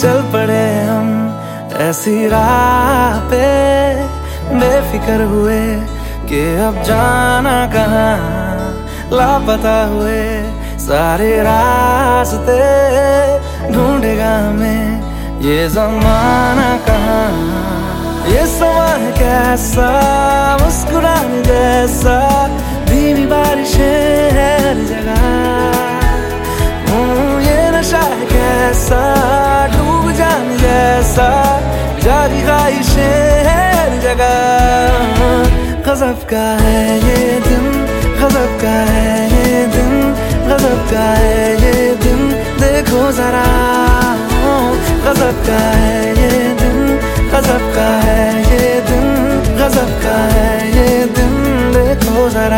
चल पड़े हम ऐसी राह पे, बेफिक्र हुए कि अब जाना कहाँ, लापता हुए सारे रास्ते, ढूंढेगा हमें ये ज़माना कहाँ। ये समा है कैसा, मुस्कुराने जैसा, धीमी बारिशें हर जगह। ये नशा है कैसा, डूब जाने जैसा, जागी ख्वाहिशें हर जगह। गज़ब का है ये दिन, गज़ब का है ये दिन, गज़ब का है ये दिन, देखो जरा। गज़ब का है ये दिन, गज़ब का है ये दिन, गज़ब का है ये दिन, देखो जरा।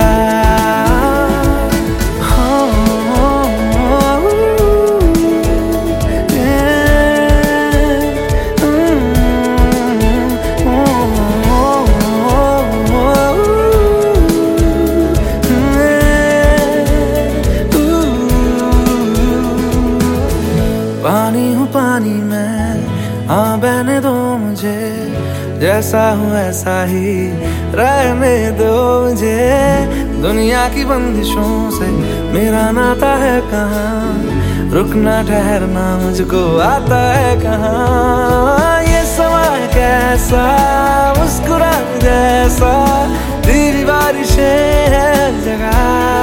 पानी हूँ पानी में, हाँ बहने दो मुझे, जैसा हूँ ऐसा ही रहने दो मुझे। दुनिया की बंदिशों से मेरा नाता है कहाँ, रुकना ठहरना मुझको आता है कहाँ। ये समा है कैसा, मुस्कुराने जैसा, धीमी बारिशें हर जगह।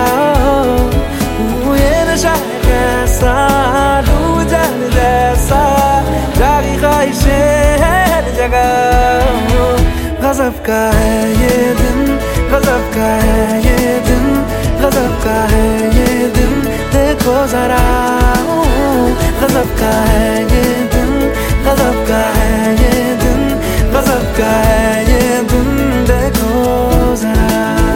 ये नशा है कैसा, डूब जाने जैसा, जागी ख्वाहिशें हर जगह। गज़ब का है ये दिन, गज़ब का है ये दिन, गज़ब का है ये दिन, देखो जरा। गज़ब का है ये दिन, गज़ब का है ये दिन, गज़ब का है ये दिन, देखो जरा।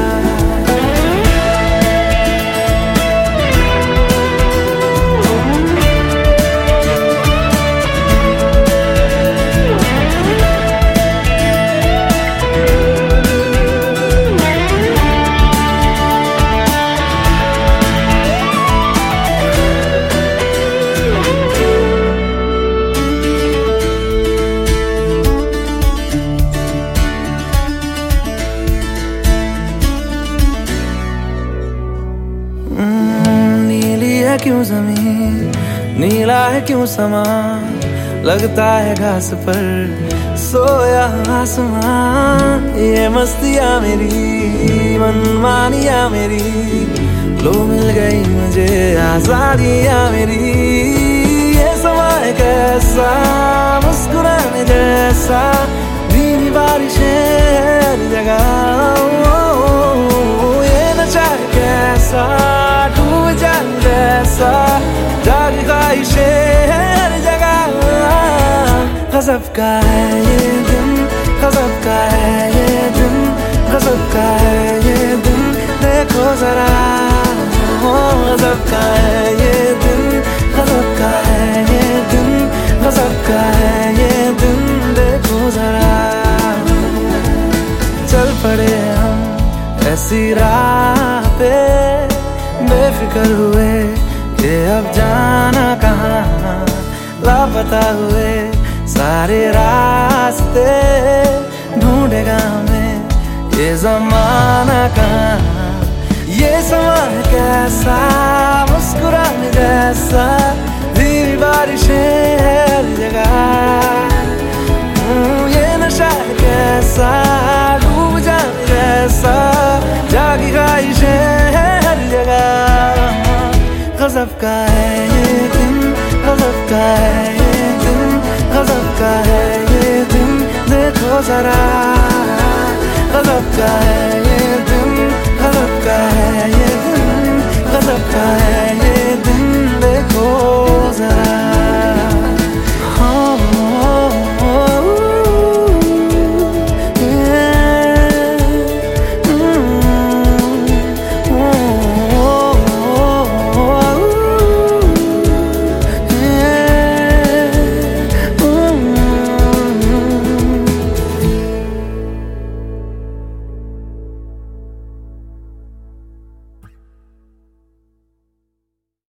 नीली है क्यों जमीन, नीला है क्यों समा, लगता है घास पर सोया आसमां। ये मस्तियाँ मेरी, मनमानियाँ मेरी, लो मिल गई मुझे आजादियाँ मेरी। ये समा है कैसा, मुस्कुराने जैसा, धीमी बारिशें हर जगह। ये नशा है कैसा, डूब जाने जैसा, जागी ख्वाहिशें हर जगह। गज़ब का है ये दिन, गज़ब का है ये दिन, गज़ब का है ये दिन, देखो जरा। गज़ब का है ये दिन, गज़ब का है ये दिन, गज़ब का है ये दिन, देखो जरा। चल पड़े हम ऐसी राह पे, बेफिक्र हुए कि अब जाना कहाँ, लापता हुए सारे रास्ते, ढूंढेगा हमें ये ज़माना कहाँ। ये समा है कैसा, मुस्कुराने जैसा, धीमी बारिशें हर जगह। ये नशा है कैसा, डूब जाने जैसा, जागी ख्वाहिशें हर जगह। गज़ब का है ये दिन, गज़ब का है ये दिन, गज़ब का है ये दिन, देखो जरा। गज़ब का है